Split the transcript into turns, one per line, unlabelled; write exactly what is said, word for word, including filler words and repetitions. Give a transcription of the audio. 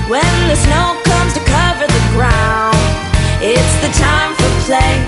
When the snow comes to cover the ground, it's the time for play.